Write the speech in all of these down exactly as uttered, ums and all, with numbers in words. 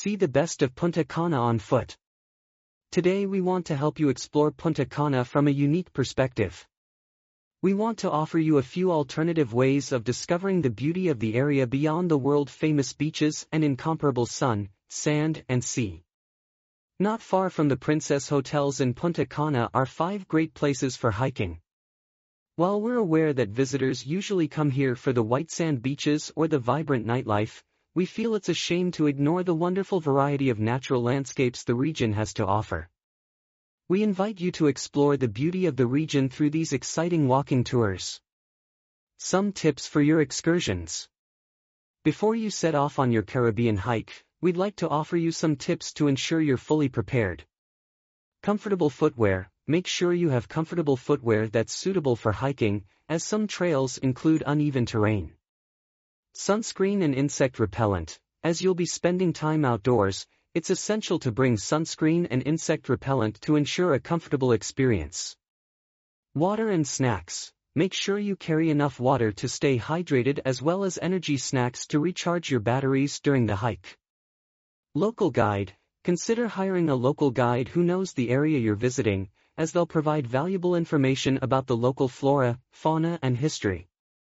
see the best of Punta Cana on foot. Today we want to help you explore Punta Cana from a unique perspective. We want to offer you a few alternative ways of discovering the beauty of the area beyond the world-famous beaches and incomparable sun, sand and sea. Not far from the Princess Hotels in Punta Cana are five great places for hiking. While we're aware that visitors usually come here for the white sand beaches or the vibrant nightlife, we feel it's a shame to ignore the wonderful variety of natural landscapes the region has to offer. We invite you to explore the beauty of the region through these exciting walking tours. Some tips for your excursions. Before you set off on your Caribbean hike, we'd like to offer you some tips to ensure you're fully prepared. Comfortable footwear. Make sure you have comfortable footwear that's suitable for hiking, as some trails include uneven terrain. Sunscreen and insect repellent. As you'll be spending time outdoors, it's essential to bring sunscreen and insect repellent to ensure a comfortable experience. Water and snacks. Make sure you carry enough water to stay hydrated as well as energy snacks to recharge your batteries during the hike. Local guide. Consider hiring a local guide who knows the area you're visiting, as they'll provide valuable information about the local flora, fauna and history.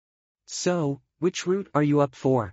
So, which route are you up for?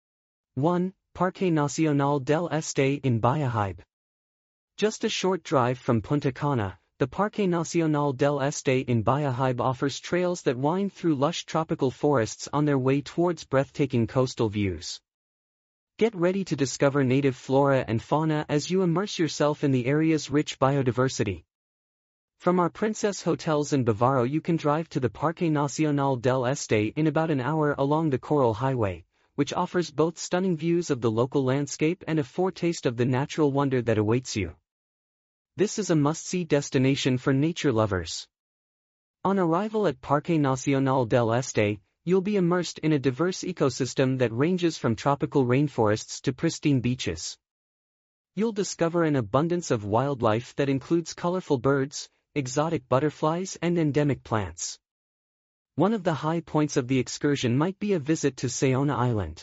one. Parque Nacional del Este in Bayahibe. Just a short drive from Punta Cana, the Parque Nacional del Este in Bayahibe offers trails that wind through lush tropical forests on their way towards breathtaking coastal views. Get ready to discover native flora and fauna as you immerse yourself in the area's rich biodiversity. From our Princess Hotels in Bavaro you can drive to the Parque Nacional del Este in about an hour along the Coral Highway, which offers both stunning views of the local landscape and a foretaste of the natural wonder that awaits you. This is a must-see destination for nature lovers. On arrival at Parque Nacional del Este, you'll be immersed in a diverse ecosystem that ranges from tropical rainforests to pristine beaches. You'll discover an abundance of wildlife that includes colorful birds, exotic butterflies and endemic plants. One of the high points of the excursion might be a visit to Sayona Island.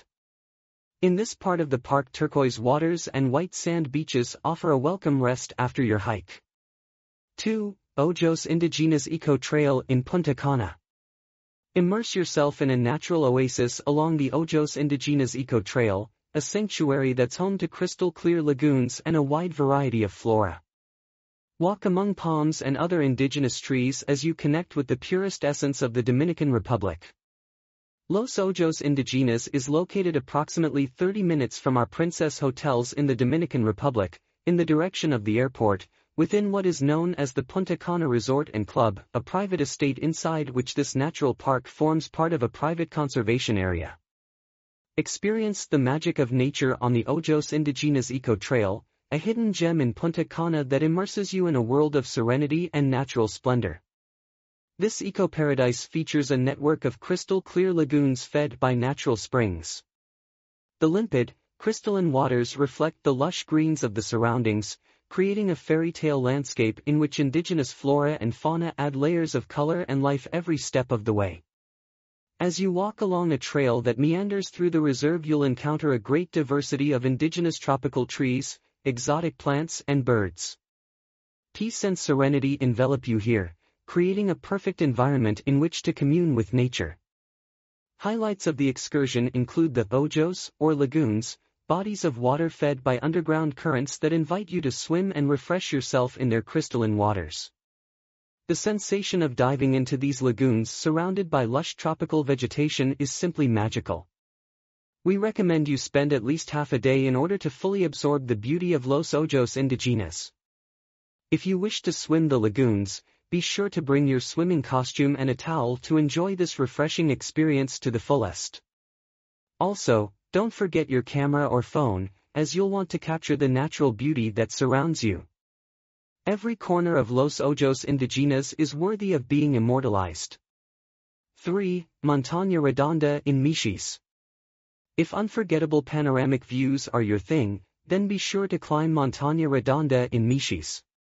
In this part of the park, turquoise waters and white sand beaches offer a welcome rest after your hike. two. Ojos Indígenas Eco Trail in Punta Cana. Immerse yourself in a natural oasis along the Ojos Indígenas Eco Trail, a sanctuary that's home to crystal-clear lagoons and a wide variety of flora. Walk among palms and other indigenous trees as you connect with the purest essence of the Dominican Republic. Los Ojos Indígenas is located approximately thirty minutes from our Princess Hotels in the Dominican Republic, in the direction of the airport, within what is known as the Punta Cana Resort and Club, a private estate inside which this natural park forms part of a private conservation area. Experience the magic of nature on the Ojos Indígenas Eco Trail, a hidden gem in Punta Cana that immerses you in a world of serenity and natural splendor. This eco-paradise features a network of crystal-clear lagoons fed by natural springs. The limpid, crystalline waters reflect the lush greens of the surroundings, creating a fairy tale landscape in which indigenous flora and fauna add layers of color and life every step of the way. As you walk along a trail that meanders through the reserve, you'll encounter a great diversity of indigenous tropical trees, exotic plants and birds. Peace and serenity envelop you here, creating a perfect environment in which to commune with nature. Highlights of the excursion include the ojos, or lagoons, bodies of water fed by underground currents that invite you to swim and refresh yourself in their crystalline waters. The sensation of diving into these lagoons surrounded by lush tropical vegetation is simply magical. We recommend you spend at least half a day in order to fully absorb the beauty of Los Ojos Indígenas. If you wish to swim the lagoons, be sure to bring your swimming costume and a towel to enjoy this refreshing experience to the fullest. Also, don't forget your camera or phone, as you'll want to capture the natural beauty that surrounds you. Every corner of Los Ojos Indígenas is worthy of being immortalized. three. Montaña Redonda in Michis. If unforgettable panoramic views are your thing, then be sure to climb Montaña Redonda in Michis.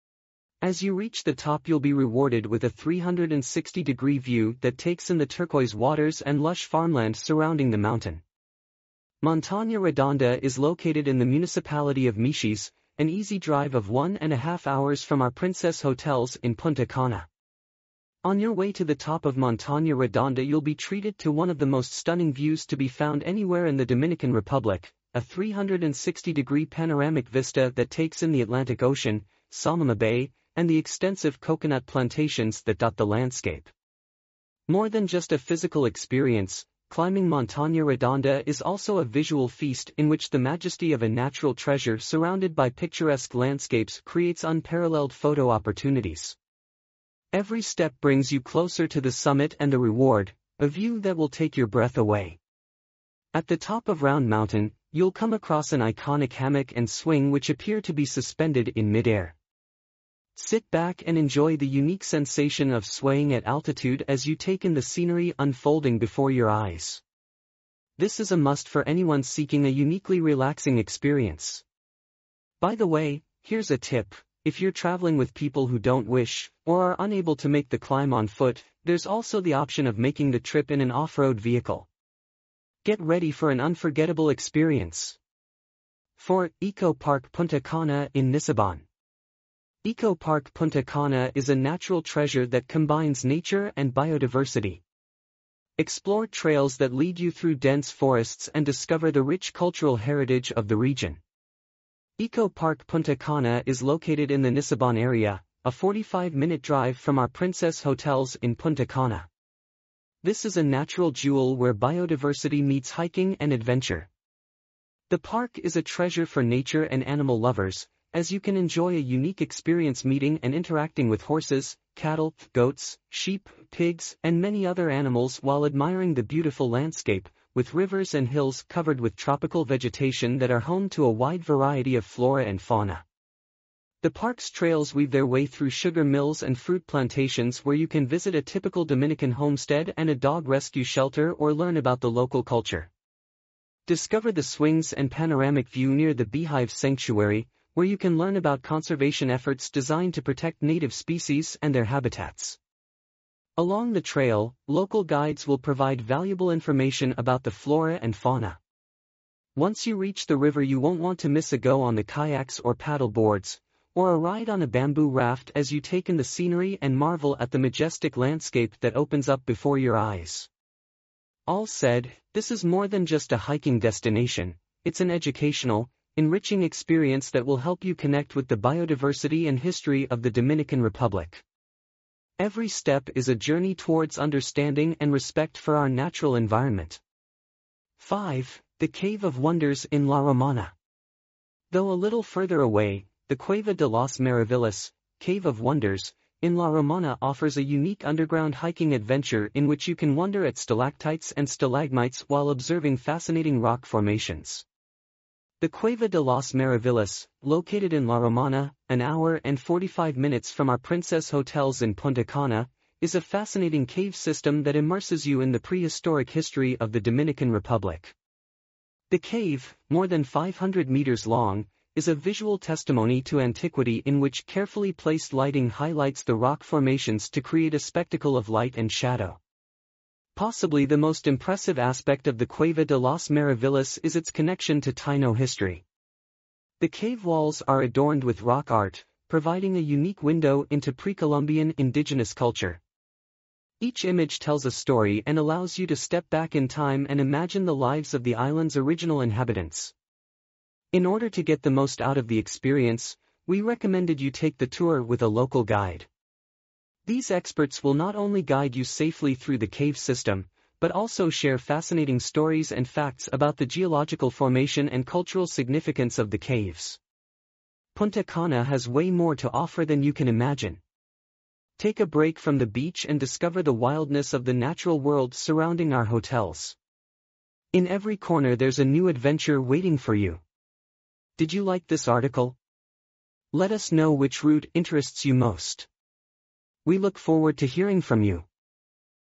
As you reach the top, you'll be rewarded with a three hundred sixty degree view that takes in the turquoise waters and lush farmland surrounding the mountain. Montaña Redonda is located in the municipality of Miches, an easy drive of one and a half hours from our Princess Hotels in Punta Cana. On your way to the top of Montaña Redonda, you'll be treated to one of the most stunning views to be found anywhere in the Dominican Republic, a three hundred sixty degree panoramic vista that takes in the Atlantic Ocean, Salmama Bay, and the extensive coconut plantations that dot the landscape. More than just a physical experience, climbing Montaña Redonda is also a visual feast in which the majesty of a natural treasure surrounded by picturesque landscapes creates unparalleled photo opportunities. Every step brings you closer to the summit and the reward, a view that will take your breath away. At the top of Round Mountain, you'll come across an iconic hammock and swing which appear to be suspended in midair. Sit back and enjoy the unique sensation of swaying at altitude as you take in the scenery unfolding before your eyes. This is a must for anyone seeking a uniquely relaxing experience. By the way, here's a tip: if you're traveling with people who don't wish, or are unable to make the climb on foot, there's also the option of making the trip in an off-road vehicle. Get ready for an unforgettable experience. four. Eco Park Punta Cana in Nisibon. Eco Park Punta Cana is a natural treasure that combines nature and biodiversity. Explore trails that lead you through dense forests and discover the rich cultural heritage of the region. Eco Park Punta Cana is located in the Nisibon area, a forty-five minute drive from our Princess Hotels in Punta Cana. This is a natural jewel where biodiversity meets hiking and adventure. The park is a treasure for nature and animal lovers, as you can enjoy a unique experience meeting and interacting with horses, cattle, goats, sheep, pigs, and many other animals while admiring the beautiful landscape, with rivers and hills covered with tropical vegetation that are home to a wide variety of flora and fauna. The park's trails weave their way through sugar mills and fruit plantations where you can visit a typical Dominican homestead and a dog rescue shelter or learn about the local culture. Discover the swings and panoramic view near the Beehive Sanctuary, where you can learn about conservation efforts designed to protect native species and their habitats. Along the trail, local guides will provide valuable information about the flora and fauna. Once you reach the river, you won't want to miss a go on the kayaks or paddle boards, or a ride on a bamboo raft as you take in the scenery and marvel at the majestic landscape that opens up before your eyes. All said, this is more than just a hiking destination, it's an educational, enriching experience that will help you connect with the biodiversity and history of the Dominican Republic. Every step is a journey towards understanding and respect for our natural environment. five. The Cave of Wonders in La Romana. Though a little further away, the Cueva de las Maravillas, Cave of Wonders, in La Romana offers a unique underground hiking adventure in which you can wonder at stalactites and stalagmites while observing fascinating rock formations. The Cueva de las Maravillas, located in La Romana, an hour and forty-five minutes from our Princess Hotels in Punta Cana, is a fascinating cave system that immerses you in the prehistoric history of the Dominican Republic. The cave, more than five hundred meters long, is a visual testimony to antiquity in which carefully placed lighting highlights the rock formations to create a spectacle of light and shadow. Possibly the most impressive aspect of the Cueva de las Maravillas is its connection to Taino history. The cave walls are adorned with rock art, providing a unique window into pre-Columbian indigenous culture. Each image tells a story and allows you to step back in time and imagine the lives of the island's original inhabitants. In order to get the most out of the experience, we recommended you take the tour with a local guide. These experts will not only guide you safely through the cave system, but also share fascinating stories and facts about the geological formation and cultural significance of the caves. Punta Cana has way more to offer than you can imagine. Take a break from the beach and discover the wildness of the natural world surrounding our hotels. In every corner there's a new adventure waiting for you. Did you like this article? Let us know which route interests you most. We look forward to hearing from you.